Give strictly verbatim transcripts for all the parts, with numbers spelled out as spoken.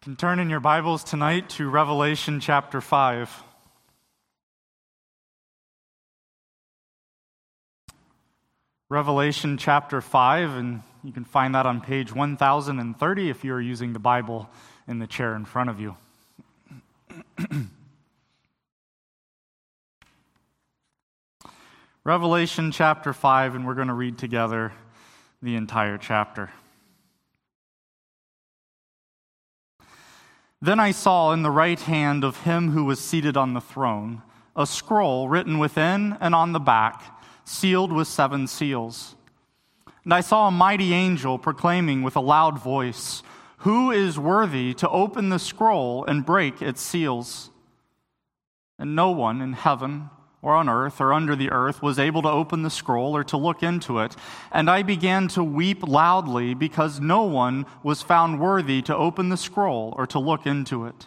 You can turn in your Bibles tonight to Revelation chapter five. Revelation chapter five, and you can find that on page one thousand thirty if you are using the Bible in the chair in front of you. Revelation chapter five, and we're going to read together the entire chapter. Then I saw in the right hand of him who was seated on the throne a scroll written within and on the back, sealed with seven seals. And I saw a mighty angel proclaiming with a loud voice, "Who is worthy to open the scroll and break its seals?" And no one in heaven or on earth or under the earth was able to open the scroll or to look into it. And I began to weep loudly because no one was found worthy to open the scroll or to look into it.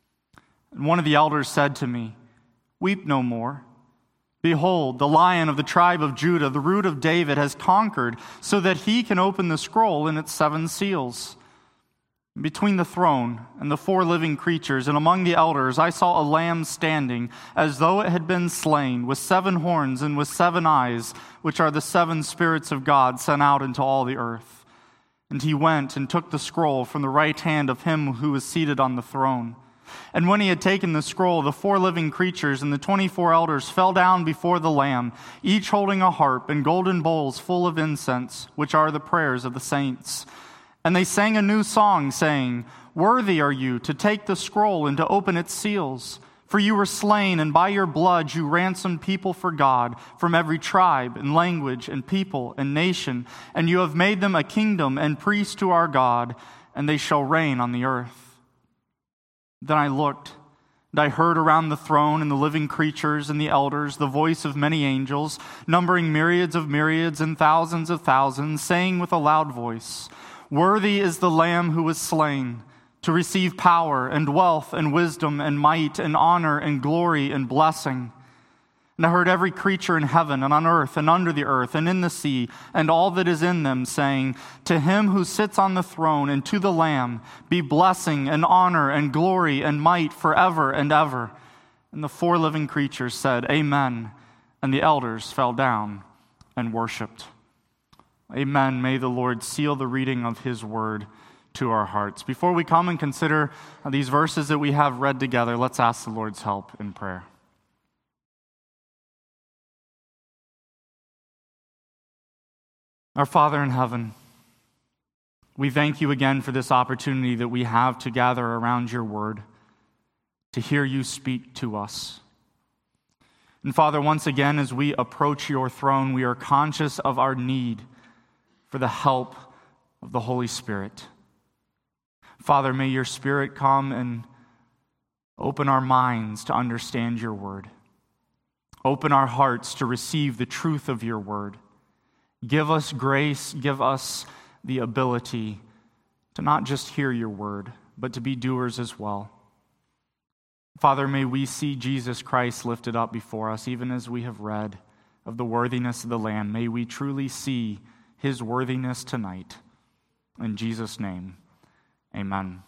And one of the elders said to me, "Weep no more. Behold, the Lion of the tribe of Judah, the Root of David, has conquered so that he can open the scroll and its seven seals." Between the throne and the four living creatures and among the elders, I saw a lamb standing as though it had been slain, with seven horns and with seven eyes, which are the seven spirits of God sent out into all the earth. And he went and took the scroll from the right hand of him who was seated on the throne. And when he had taken the scroll, the four living creatures and the twenty-four elders fell down before the Lamb, each holding a harp and golden bowls full of incense, which are the prayers of the saints. And they sang a new song, saying, "Worthy are you to take the scroll and to open its seals. For you were slain, and by your blood you ransomed people for God from every tribe and language and people and nation. And you have made them a kingdom and priests to our God, and they shall reign on the earth." Then I looked, and I heard around the throne and the living creatures and the elders the voice of many angels, numbering myriads of myriads and thousands of thousands, saying with a loud voice, "Worthy is the Lamb who was slain to receive power and wealth and wisdom and might and honor and glory and blessing." And I heard every creature in heaven and on earth and under the earth and in the sea and all that is in them saying, "To him who sits on the throne and to the Lamb be blessing and honor and glory and might forever and ever." And the four living creatures said, "Amen." And the elders fell down and worshipped. Amen. May the Lord seal the reading of his word to our hearts. Before we come and consider these verses that we have read together, let's ask the Lord's help in prayer. Our Father in heaven, we thank you again for this opportunity that we have to gather around your word, to hear you speak to us. And Father, once again, as we approach your throne, we are conscious of our need for the help of the Holy Spirit. Father, may your Spirit come and open our minds to understand your word. Open our hearts to receive the truth of your word. Give us grace, give us the ability to not just hear your word, but to be doers as well. Father, may we see Jesus Christ lifted up before us, even as we have read of the worthiness of the Lamb. May we truly see his worthiness tonight. In Jesus' name, amen.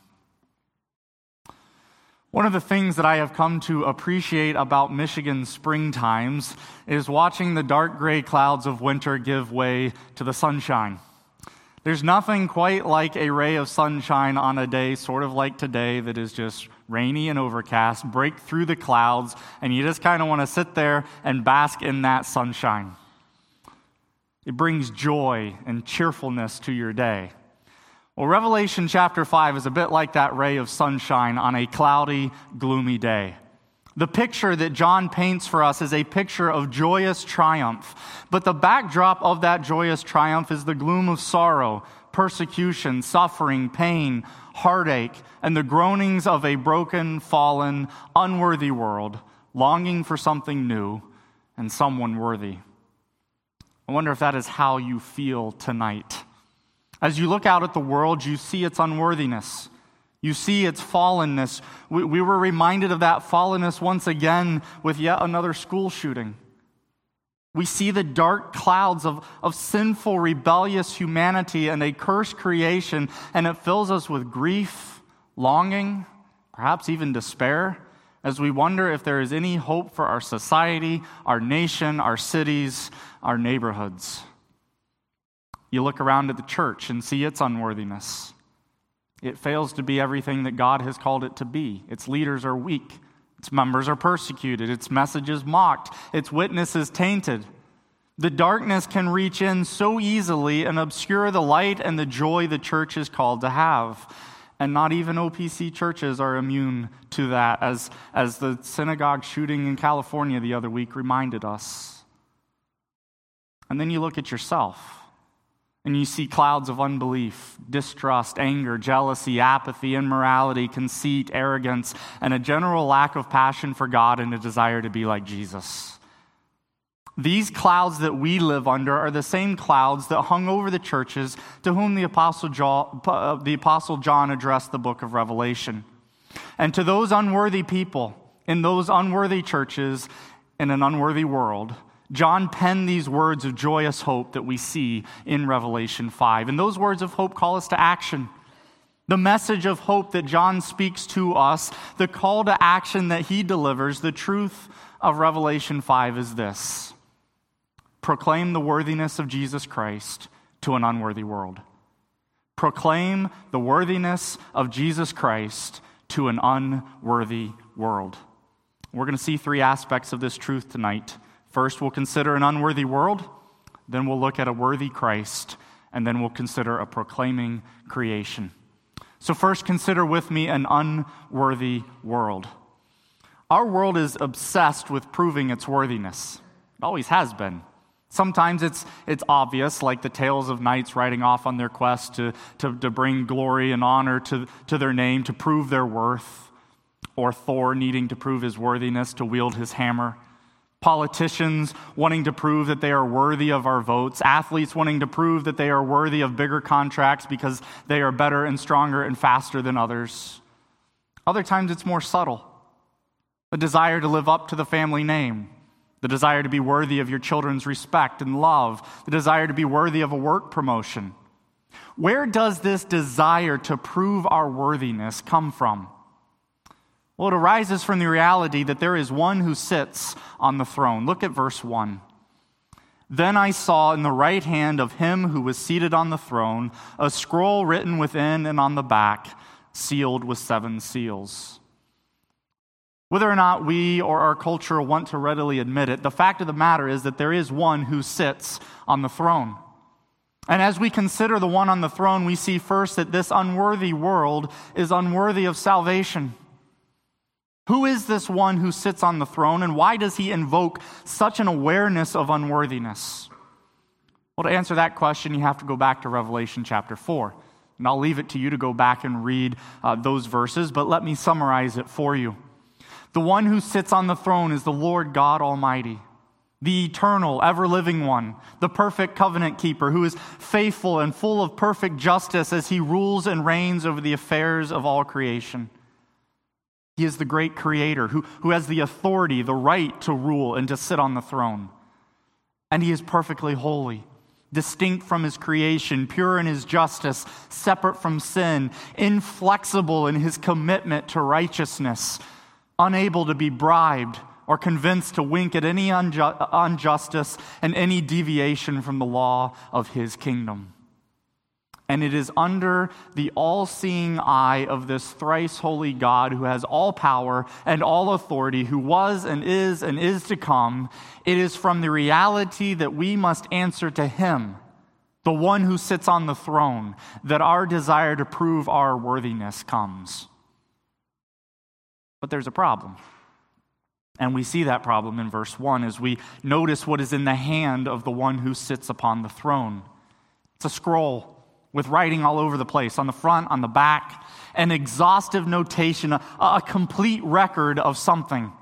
One of the things that I have come to appreciate about Michigan spring times is watching the dark gray clouds of winter give way to the sunshine. There's nothing quite like a ray of sunshine on a day sort of like today that is just rainy and overcast, break through the clouds, and you just kind of want to sit there and bask in that sunshine. It brings joy and cheerfulness to your day. Well, Revelation chapter five is a bit like that ray of sunshine on a cloudy, gloomy day. The picture that John paints for us is a picture of joyous triumph. But the backdrop of that joyous triumph is the gloom of sorrow, persecution, suffering, pain, heartache, and the groanings of a broken, fallen, unworthy world, longing for something new and someone worthy. I wonder if that is how you feel tonight. As you look out at the world, you see its unworthiness. You see its fallenness. We, we were reminded of that fallenness once again with yet another school shooting. We see the dark clouds of, of sinful, rebellious humanity and a cursed creation, and it fills us with grief, longing, perhaps even despair, as we wonder if there is any hope for our society, our nation, our cities, our neighborhoods. You look around at the church and see its unworthiness. It fails to be everything that God has called it to be. Its leaders are weak. Its members are persecuted. Its message is mocked. Its witness is tainted. The darkness can reach in so easily and obscure the light and the joy the church is called to have. And not even O P C churches are immune to that, as, as the synagogue shooting in California the other week reminded us. And then you look at yourself, and you see clouds of unbelief, distrust, anger, jealousy, apathy, immorality, conceit, arrogance, and a general lack of passion for God and a desire to be like Jesus. These clouds that we live under are the same clouds that hung over the churches to whom the Apostle John, the Apostle John addressed the book of Revelation. And to those unworthy people in those unworthy churches in an unworthy world, John penned these words of joyous hope that we see in Revelation five. And those words of hope call us to action. The message of hope that John speaks to us, the call to action that he delivers, the truth of Revelation five is this: proclaim the worthiness of Jesus Christ to an unworthy world. Proclaim the worthiness of Jesus Christ to an unworthy world. We're going to see three aspects of this truth tonight. First, we'll consider an unworthy world, then we'll look at a worthy Christ, and then we'll consider a proclaiming creation. So first, consider with me an unworthy world. Our world is obsessed with proving its worthiness. It always has been. Sometimes it's it's obvious, like the tales of knights riding off on their quest to, to, to bring glory and honor to, to their name, to prove their worth, or Thor needing to prove his worthiness to wield his hammer. Politicians wanting to prove that they are worthy of our votes. Athletes wanting to prove that they are worthy of bigger contracts because they are better and stronger and faster than others. Other times it's more subtle. The desire to live up to the family name. The desire to be worthy of your children's respect and love. The desire to be worthy of a work promotion. Where does this desire to prove our worthiness come from? Well, it arises from the reality that there is one who sits on the throne. Look at verse one. Then I saw in the right hand of him who was seated on the throne a scroll written within and on the back, sealed with seven seals. Whether or not we or our culture want to readily admit it, the fact of the matter is that there is one who sits on the throne. And as we consider the one on the throne, we see first that this unworthy world is unworthy of salvation. Who is this one who sits on the throne, and why does he invoke such an awareness of unworthiness? Well, to answer that question, you have to go back to Revelation chapter four. And I'll leave it to you to go back and read uh, those verses, but let me summarize it for you. The one who sits on the throne is the Lord God Almighty, the eternal, ever-living one, the perfect covenant keeper who is faithful and full of perfect justice as he rules and reigns over the affairs of all creation. He is the great creator who, who has the authority, the right to rule and to sit on the throne. And he is perfectly holy, distinct from his creation, pure in his justice, separate from sin, inflexible in his commitment to righteousness, unable to be bribed or convinced to wink at any unju- injustice and any deviation from the law of his kingdom. And it is under the all-seeing eye of this thrice holy God who has all power and all authority, who was and is and is to come. It is from the reality that we must answer to him, the one who sits on the throne, that our desire to prove our worthiness comes. But there's a problem. And we see that problem in verse one as we notice what is in the hand of the one who sits upon the throne. It's a scroll with writing all over the place, on the front, on the back, an exhaustive notation, a, a complete record of something.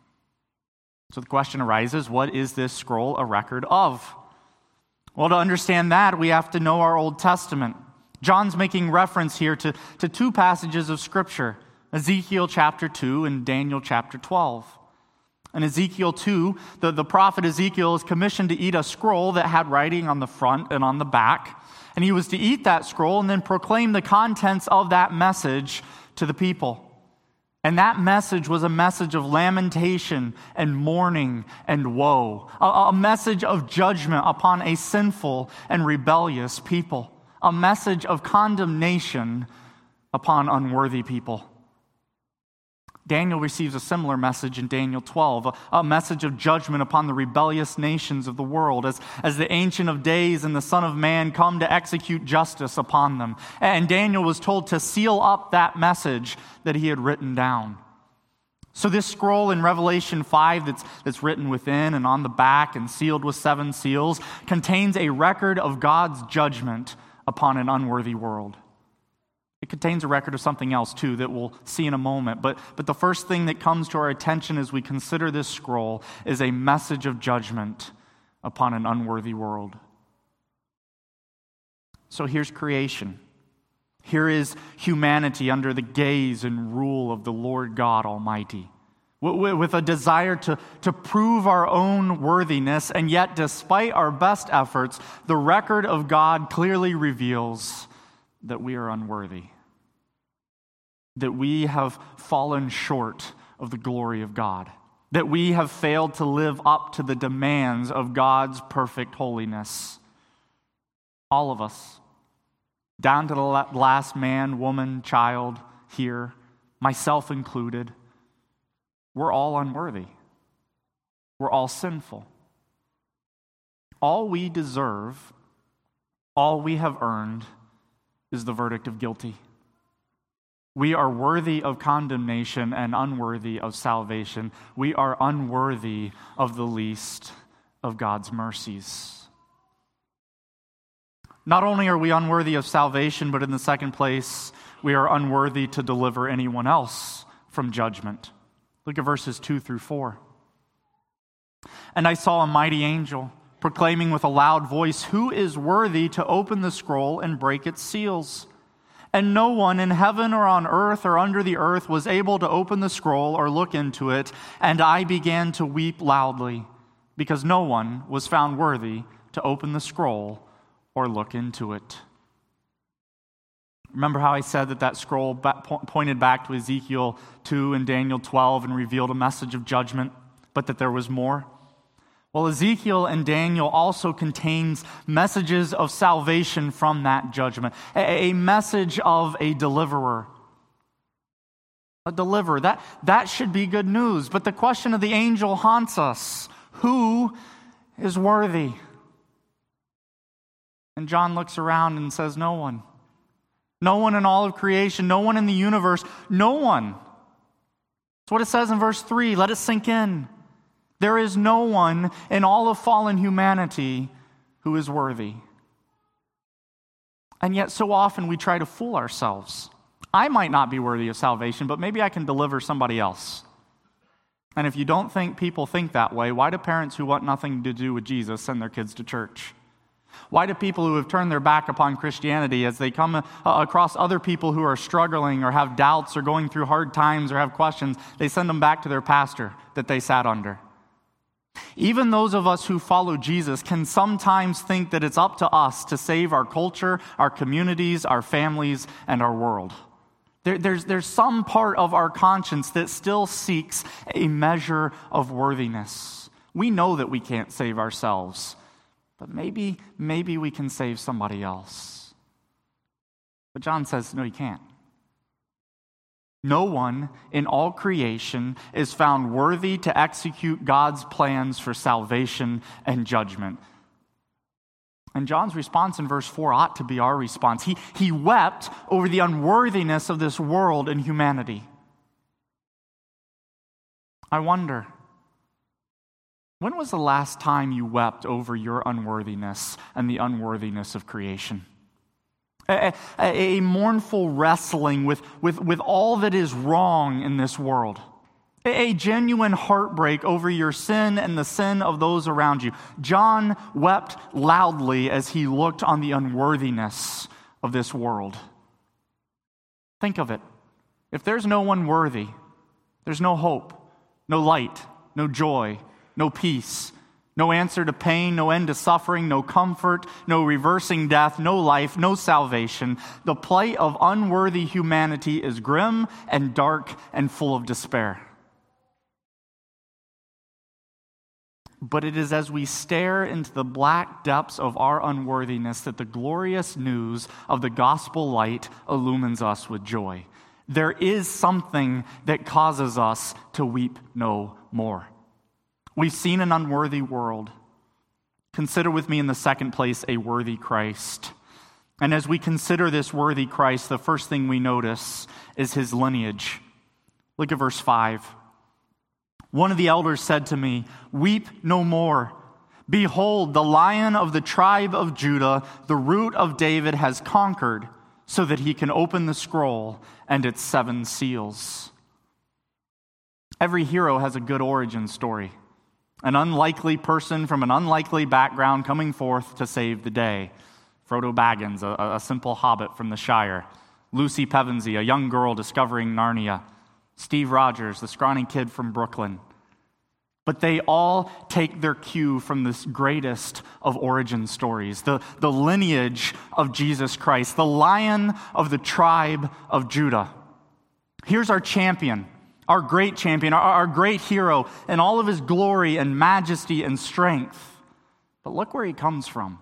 So the question arises, what is this scroll a record of? Well, to understand that, we have to know our Old Testament. John's making reference here to, to two passages of Scripture, Ezekiel chapter two and Daniel chapter twelve. In Ezekiel two, the, the prophet Ezekiel is commissioned to eat a scroll that had writing on the front and on the back. And he was to eat that scroll and then proclaim the contents of that message to the people. And that message was a message of lamentation and mourning and woe, a, a message of judgment upon a sinful and rebellious people, a message of condemnation upon unworthy people. Daniel receives a similar message in Daniel twelve, a, a message of judgment upon the rebellious nations of the world as, as the Ancient of Days and the Son of Man come to execute justice upon them. And Daniel was told to seal up that message that he had written down. So this scroll in Revelation five that's, that's written within and on the back and sealed with seven seals contains a record of God's judgment upon an unworthy world. It contains a record of something else, too, that we'll see in a moment. But, but the first thing that comes to our attention as we consider this scroll is a message of judgment upon an unworthy world. So here's creation. Here is humanity under the gaze and rule of the Lord God Almighty, with a desire to, to prove our own worthiness, and yet, despite our best efforts, the record of God clearly reveals that we are unworthy, that we have fallen short of the glory of God, that we have failed to live up to the demands of God's perfect holiness. All of us, down to the last man, woman, child here, myself included, we're all unworthy. We're all sinful. All we deserve, all we have earned, is the verdict of guilty. We are worthy of condemnation and unworthy of salvation. We are unworthy of the least of God's mercies. Not only are we unworthy of salvation, but in the second place, we are unworthy to deliver anyone else from judgment. Look at verses two through four. And I saw a mighty angel proclaiming with a loud voice, "Who is worthy to open the scroll and break its seals?" And no one in heaven or on earth or under the earth was able to open the scroll or look into it. And I began to weep loudly, because no one was found worthy to open the scroll or look into it. Remember how I said that that scroll pointed back to Ezekiel two and Daniel twelve and revealed a message of judgment, but that there was more? Well, Ezekiel and Daniel also contains messages of salvation from that judgment, a message of a deliverer. A deliverer, that, that should be good news. But the question of the angel haunts us. Who is worthy? And John looks around and says, no one. No one in all of creation, no one in the universe, no one. That's what it says in verse three. Let it sink in. There is no one in all of fallen humanity who is worthy. And yet so often we try to fool ourselves. I might not be worthy of salvation, but maybe I can deliver somebody else. And if you don't think people think that way, why do parents who want nothing to do with Jesus send their kids to church? Why do people who have turned their back upon Christianity, as they come across other people who are struggling or have doubts or going through hard times or have questions, they send them back to their pastor that they sat under? Even those of us who follow Jesus can sometimes think that it's up to us to save our culture, our communities, our families, and our world. There, there's, there's some part of our conscience that still seeks a measure of worthiness. We know that we can't save ourselves, but maybe, maybe we can save somebody else. But John says, no, you can't. No one in all creation is found worthy to execute God's plans for salvation and judgment. And John's response in verse four ought to be our response. He, he wept over the unworthiness of this world and humanity. I wonder, when was the last time you wept over your unworthiness and the unworthiness of creation? A, a, a mournful wrestling with, with, with all that is wrong in this world. A, a genuine heartbreak over your sin and the sin of those around you. John wept loudly as he looked on the unworthiness of this world. Think of it. If there's no one worthy, there's no hope, no light, no joy, no peace, No answer to pain, no end to suffering, no comfort, no reversing death, no life, no salvation. The plight of unworthy humanity is grim and dark and full of despair. But it is as we stare into the black depths of our unworthiness that the glorious news of the gospel light illumines us with joy. There is something that causes us to weep no more. We've seen an unworthy world. Consider with me in the second place a worthy Christ. And as we consider this worthy Christ, the first thing we notice is his lineage. Look at verse five. One of the elders said to me, "Weep no more. Behold, the Lion of the tribe of Judah, the Root of David, has conquered, so that he can open the scroll and its seven seals." Every hero has a good origin story. An unlikely person from an unlikely background coming forth to save the day. Frodo Baggins, a, a simple hobbit from the Shire. Lucy Pevensey, a young girl discovering Narnia. Steve Rogers, the scrawny kid from Brooklyn. But they all take their cue from this greatest of origin stories, the, the lineage of Jesus Christ, the Lion of the tribe of Judah. Here's our champion, our great champion, our, our great hero, in all of his glory and majesty and strength. But look where he comes from.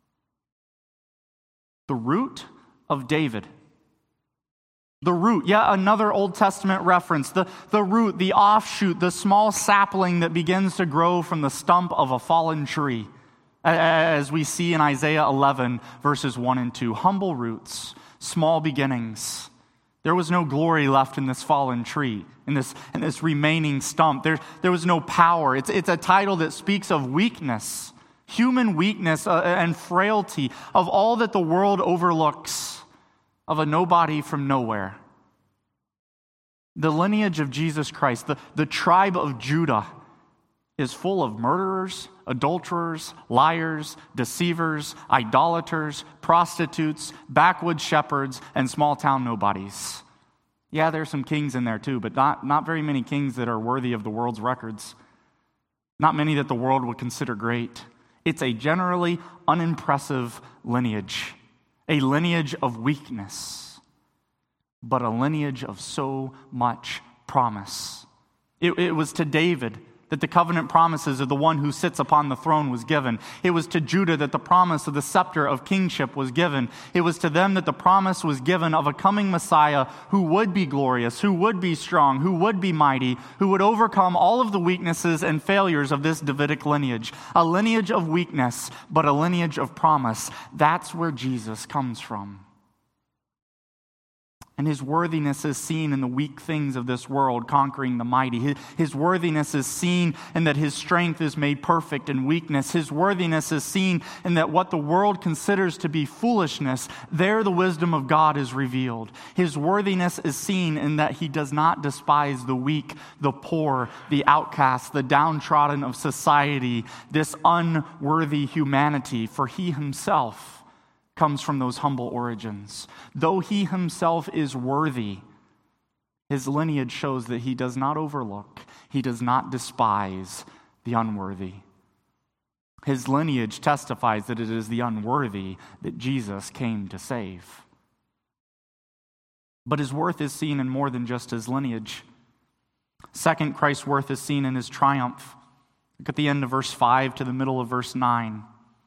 The root of David. The root, yeah, another Old Testament reference. The, the root, the offshoot, the small sapling that begins to grow from the stump of a fallen tree. As we see in Isaiah eleven, verses one and two. Humble roots, small beginnings. There was no glory left in this fallen tree, in this, in this remaining stump. There, there was no power. It's, it's a title that speaks of weakness, human weakness uh, and frailty, of all that the world overlooks. Of a nobody from nowhere. The lineage of Jesus Christ, the, the tribe of Judah, is full of murderers, adulterers, liars, deceivers, idolaters, prostitutes, backwoods shepherds, and small-town nobodies. Yeah, there's some kings in there too, but not, not very many kings that are worthy of the world's records. Not many that the world would consider great. It's a generally unimpressive lineage. A lineage of weakness, but a lineage of so much promise. It, it was to David that the covenant promises of the one who sits upon the throne was given. It was to Judah that the promise of the scepter of kingship was given. It was to them that the promise was given of a coming Messiah who would be glorious, who would be strong, who would be mighty, who would overcome all of the weaknesses and failures of this Davidic lineage. A lineage of weakness, but a lineage of promise. That's where Jesus comes from. And his worthiness is seen in the weak things of this world, conquering the mighty. His, his worthiness is seen in that his strength is made perfect in weakness. His worthiness is seen in that what the world considers to be foolishness, there the wisdom of God is revealed. His worthiness is seen in that he does not despise the weak, the poor, the outcast, the downtrodden of society, this unworthy humanity, for he himself comes from those humble origins. Though he himself is worthy, his lineage shows that he does not overlook, he does not despise the unworthy. His lineage testifies that it is the unworthy that Jesus came to save. But his worth is seen in more than just his lineage. Second, Christ's worth is seen in his triumph. Look at the end of verse five to the middle of verse nine.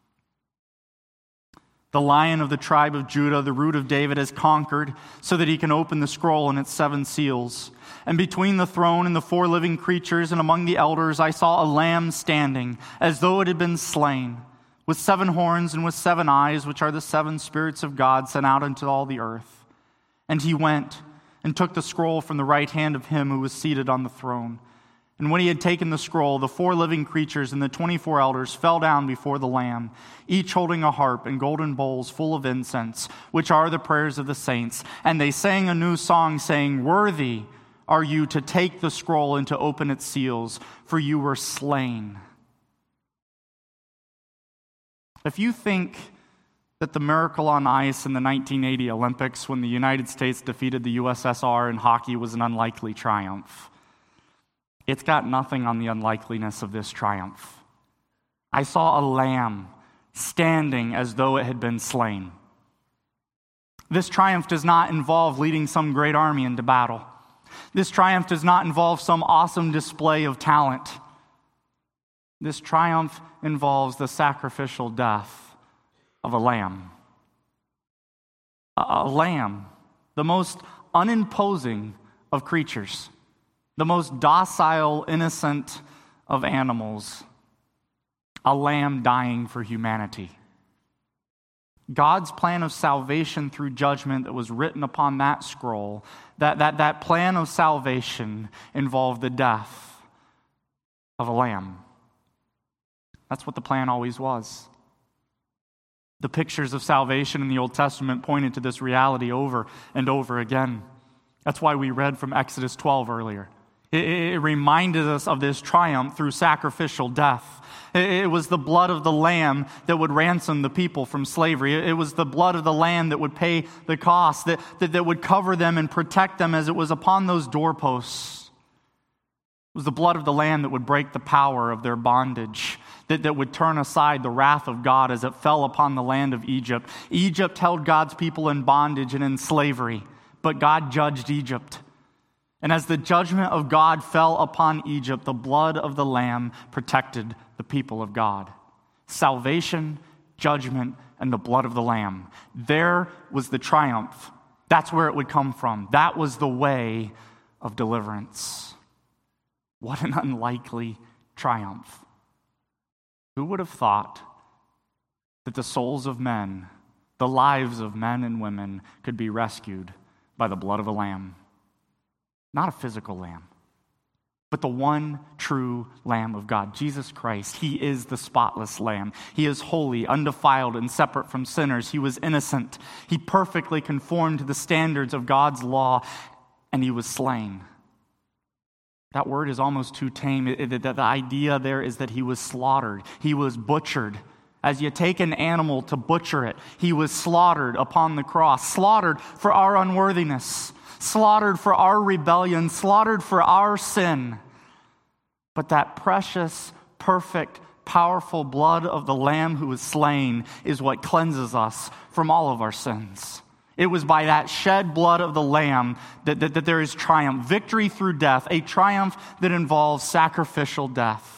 The Lion of the tribe of Judah, the Root of David, has conquered so that he can open the scroll and its seven seals. And between the throne and the four living creatures and among the elders, I saw a lamb standing, as though it had been slain, with seven horns and with seven eyes, which are the seven spirits of God sent out into all the earth. And he went and took the scroll from the right hand of him who was seated on the throne. And when he had taken the scroll, the four living creatures and the twenty-four elders fell down before the Lamb, each holding a harp and golden bowls full of incense, which are the prayers of the saints. And they sang a new song, saying, "Worthy are you to take the scroll and to open its seals, for you were slain." If you think that the miracle on ice in the nineteen eighty Olympics when the United States defeated the U S S R in hockey was an unlikely triumph, it's got nothing on the unlikeliness of this triumph. I saw a lamb standing as though it had been slain. This triumph does not involve leading some great army into battle. This triumph does not involve some awesome display of talent. This triumph involves the sacrificial death of a lamb. A, a lamb, the most unimposing of creatures, the most docile, innocent of animals. A lamb dying for humanity. God's plan of salvation through judgment that was written upon that scroll, that, that, that plan of salvation involved the death of a lamb. That's what the plan always was. The pictures of salvation in the Old Testament pointed to this reality over and over again. That's why we read from Exodus twelve earlier. It, it reminded us of this triumph through sacrificial death. It was the blood of the lamb that would ransom the people from slavery. It was the blood of the lamb that would pay the cost, that, that, that would cover them and protect them as it was upon those doorposts. It was the blood of the lamb that would break the power of their bondage, that, that would turn aside the wrath of God as it fell upon the land of Egypt. Egypt held God's people in bondage and in slavery, but God judged Egypt. And as the judgment of God fell upon Egypt, the blood of the lamb protected the people of God. Salvation, judgment, and the blood of the lamb. There was the triumph. That's where it would come from. That was the way of deliverance. What an unlikely triumph. Who would have thought that the souls of men, the lives of men and women, could be rescued by the blood of a lamb? Not a physical lamb, but the one true Lamb of God, Jesus Christ. He is the spotless Lamb. He is holy, undefiled, and separate from sinners. He was innocent. He perfectly conformed to the standards of God's law, and he was slain. That word is almost too tame. It, it, the, the idea there is that he was slaughtered. He was butchered. As you take an animal to butcher it, he was slaughtered upon the cross, slaughtered for our unworthiness, slaughtered for our rebellion, slaughtered for our sin. But that precious, perfect, powerful blood of the Lamb who was slain is what cleanses us from all of our sins. It was by that shed blood of the Lamb that, that, that there is triumph, victory through death, a triumph that involves sacrificial death.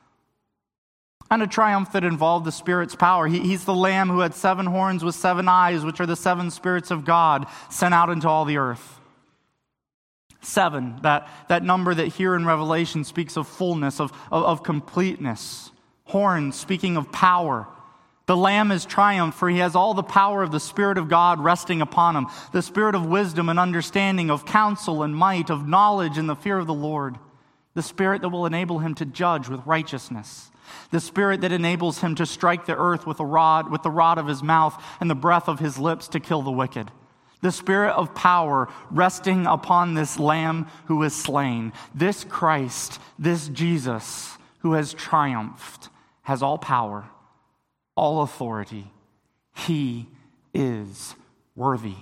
And a triumph that involved the Spirit's power. He, he's the Lamb who had seven horns with seven eyes, which are the seven spirits of God sent out into all the earth. Seven, that, that number that here in Revelation speaks of fullness, of, of, of completeness. Horns, speaking of power. The Lamb is triumphed, for he has all the power of the Spirit of God resting upon him. The Spirit of wisdom and understanding, of counsel and might, of knowledge and the fear of the Lord. The Spirit that will enable him to judge with righteousness. The Spirit that enables him to strike the earth with a rod, with the rod of his mouth and the breath of his lips to kill the wicked. The Spirit of power resting upon this Lamb who is slain. This Christ, this Jesus who has triumphed, has all power, all authority. He is worthy.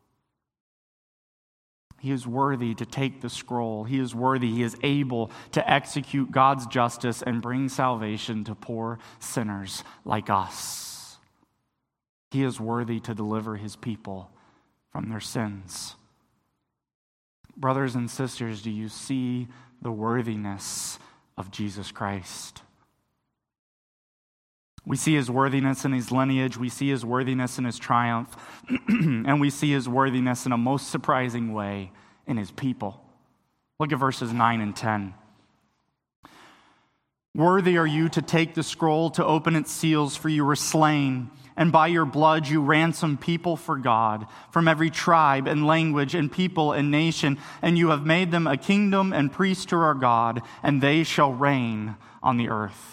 He is worthy to take the scroll. He is worthy. He is able to execute God's justice and bring salvation to poor sinners like us. He is worthy to deliver his people from their sins. Brothers and sisters, do you see the worthiness of Jesus Christ? We see his worthiness in his lineage. We see his worthiness in his triumph. And we see his worthiness in a most surprising way in his people. Look at verses nine and ten. Worthy are you to take the scroll, to open its seals, for you were slain, and by your blood you ransomed people for God from every tribe and language and people and nation, and you have made them a kingdom and priests to our God, and they shall reign on the earth.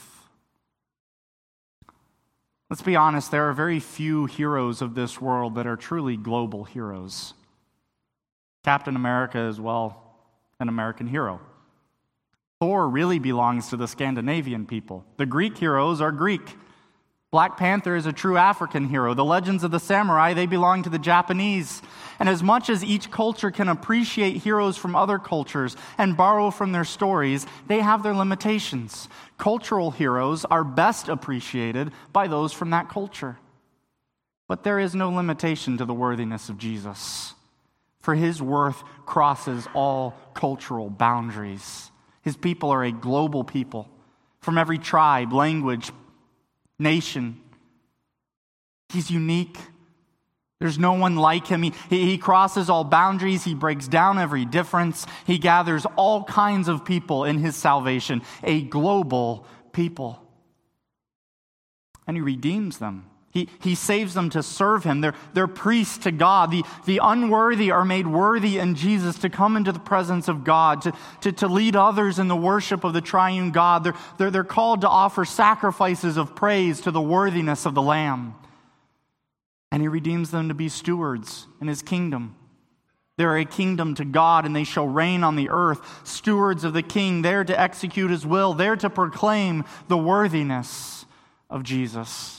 Let's be honest, there are very few heroes of this world that are truly global heroes. Captain America is, well, an American hero. Thor really belongs to the Scandinavian people. The Greek heroes are Greek. Black Panther is a true African hero. The legends of the samurai, they belong to the Japanese. And as much as each culture can appreciate heroes from other cultures and borrow from their stories, they have their limitations. Cultural heroes are best appreciated by those from that culture. But there is no limitation to the worthiness of Jesus, for his worth crosses all cultural boundaries. His people are a global people from every tribe, language, nation. He's unique. There's no one like him. He, he crosses all boundaries. He breaks down every difference. He gathers all kinds of people in his salvation, a global people. And he redeems them. He, he saves them to serve him. They're, they're priests to God. The, the unworthy are made worthy in Jesus to come into the presence of God, to, to, to lead others in the worship of the triune God. They're, they're, they're called to offer sacrifices of praise to the worthiness of the Lamb. And he redeems them to be stewards in his kingdom. They're a kingdom to God, and they shall reign on the earth, stewards of the King, there to execute his will, there to proclaim the worthiness of Jesus.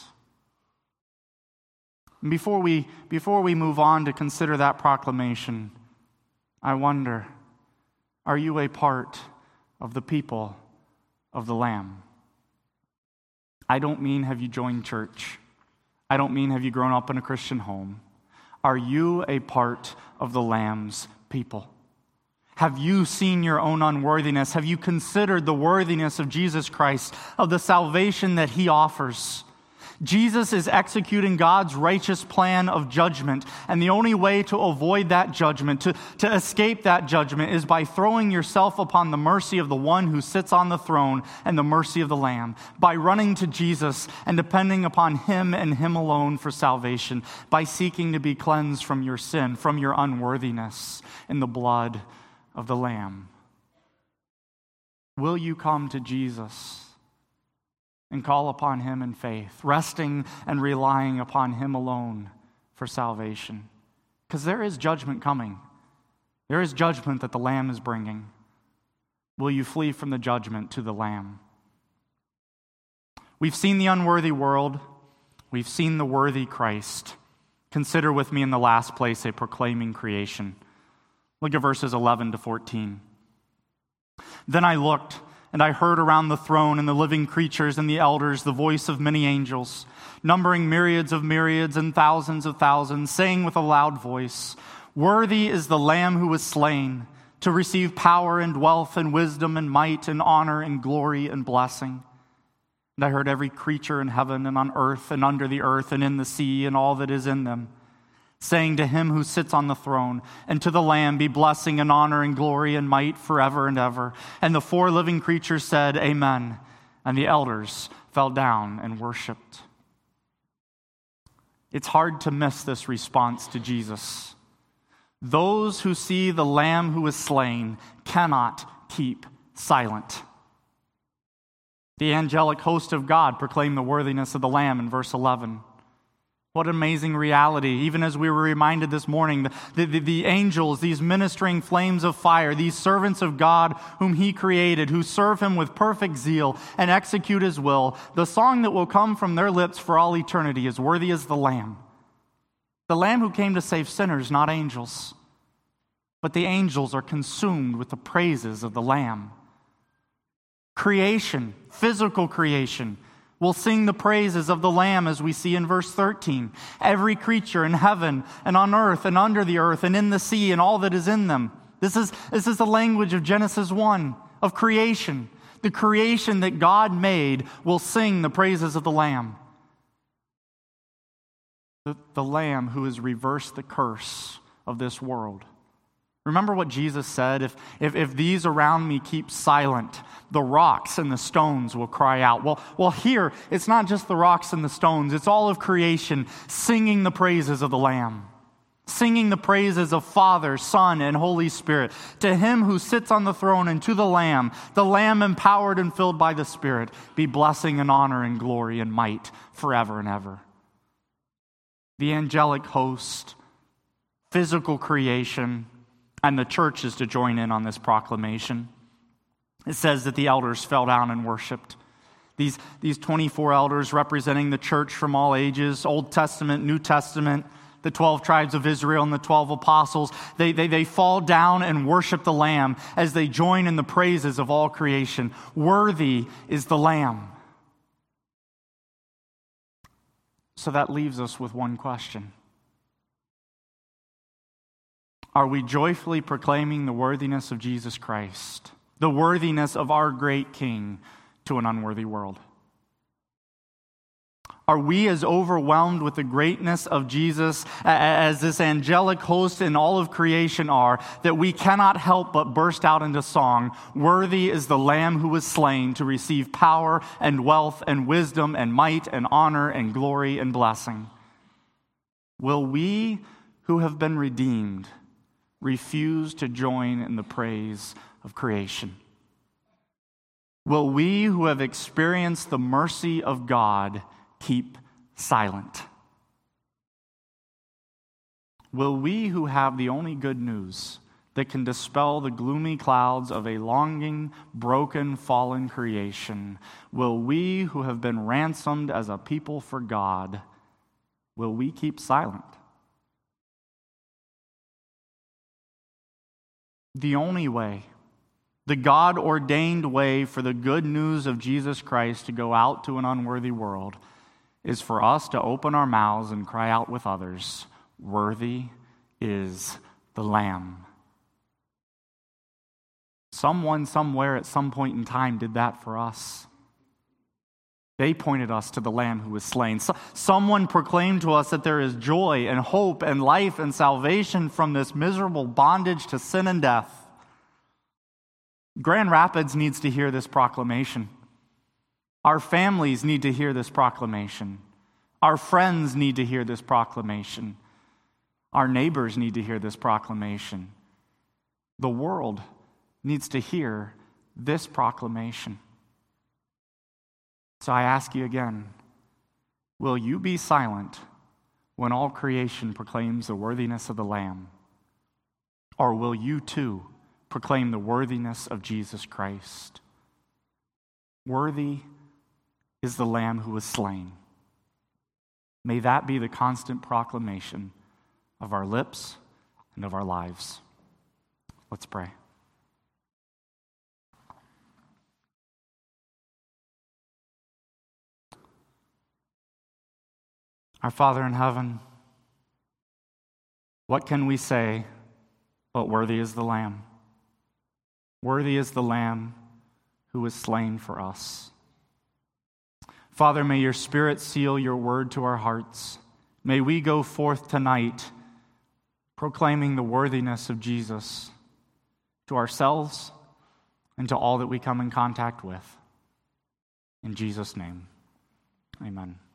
Before we, before we move on to consider that proclamation, I wonder, are you a part of the people of the Lamb? I don't mean have you joined church. I don't mean have you grown up in a Christian home. Are you a part of the Lamb's people? Have you seen your own unworthiness? Have you considered the worthiness of Jesus Christ, of the salvation that he offers? Jesus is executing God's righteous plan of judgment, and the only way to avoid that judgment, to, to escape that judgment, is by throwing yourself upon the mercy of the one who sits on the throne and the mercy of the Lamb, by running to Jesus and depending upon him and him alone for salvation, by seeking to be cleansed from your sin, from your unworthiness in the blood of the Lamb. Will you come to Jesus and call upon him in faith, resting and relying upon him alone for salvation? Because there is judgment coming. There is judgment that the Lamb is bringing. Will you flee from the judgment to the Lamb? We've seen the unworthy world. We've seen the worthy Christ. Consider with me in the last place a proclaiming creation. Look at verses eleven to fourteen. Then I looked, and I heard around the throne and the living creatures and the elders the voice of many angels, numbering myriads of myriads and thousands of thousands, saying with a loud voice, "Worthy is the Lamb who was slain to receive power and wealth and wisdom and might and honor and glory and blessing." And I heard every creature in heaven and on earth and under the earth and in the sea and all that is in them, saying to him who sits on the throne and to the Lamb be blessing and honor and glory and might forever and ever. And the four living creatures said, Amen. And the elders fell down and worshiped. It's hard to miss this response to Jesus. Those who see the Lamb who was slain cannot keep silent. The angelic host of God proclaimed the worthiness of the Lamb in verse eleven. What an amazing reality. Even as we were reminded this morning, the, the, the angels, these ministering flames of fire, these servants of God whom he created, who serve him with perfect zeal and execute his will, the song that will come from their lips for all eternity is worthy as the Lamb. The Lamb who came to save sinners, not angels. But the angels are consumed with the praises of the Lamb. Creation, physical creation, will sing the praises of the Lamb, as we see in verse thirteen. Every creature in heaven and on earth and under the earth and in the sea and all that is in them. This is, this is the language of Genesis one, of creation. The creation that God made will sing the praises of the Lamb. The, the Lamb who has reversed the curse of this world. Remember what Jesus said, if, if, if these around me keep silent, the rocks and the stones will cry out. Well, well, here, it's not just the rocks and the stones, it's all of creation singing the praises of the Lamb. Singing the praises of Father, Son, and Holy Spirit. To him who sits on the throne and to the Lamb, the Lamb empowered and filled by the Spirit, be blessing and honor and glory and might forever and ever. The angelic host, physical creation, and the church is to join in on this proclamation. It says that the elders fell down and worshiped. These, these twenty-four elders representing the church from all ages, Old Testament, New Testament, the twelve tribes of Israel and the twelve apostles, they, they, they fall down and worship the Lamb as they join in the praises of all creation. Worthy is the Lamb. So that leaves us with one question. Are we joyfully proclaiming the worthiness of Jesus Christ, the worthiness of our great King, to an unworthy world? Are we as overwhelmed with the greatness of Jesus as this angelic host in all of creation are, that we cannot help but burst out into song, "Worthy is the Lamb who was slain to receive power and wealth and wisdom and might and honor and glory and blessing"? Will we who have been redeemed refuse to join in the praise of creation? Will we who have experienced the mercy of God keep silent? Will we who have the only good news that can dispel the gloomy clouds of a longing, broken, fallen creation, will we who have been ransomed as a people for God, will we keep silent? The only way, the God-ordained way for the good news of Jesus Christ to go out to an unworthy world is for us to open our mouths and cry out with others, "Worthy is the Lamb." Someone somewhere at some point in time did that for us. They pointed us to the Lamb who was slain. So, someone proclaimed to us that there is joy and hope and life and salvation from this miserable bondage to sin and death. Grand Rapids needs to hear this proclamation. Our families need to hear this proclamation. Our friends need to hear this proclamation. Our neighbors need to hear this proclamation. The world needs to hear this proclamation. So I ask you again, will you be silent when all creation proclaims the worthiness of the Lamb? Or will you too proclaim the worthiness of Jesus Christ? Worthy is the Lamb who was slain. May that be the constant proclamation of our lips and of our lives. Let's pray. Our Father in heaven, what can we say but worthy is the Lamb? Worthy is the Lamb who was slain for us. Father, may your Spirit seal your word to our hearts. May we go forth tonight proclaiming the worthiness of Jesus to ourselves and to all that we come in contact with. In Jesus' name, amen.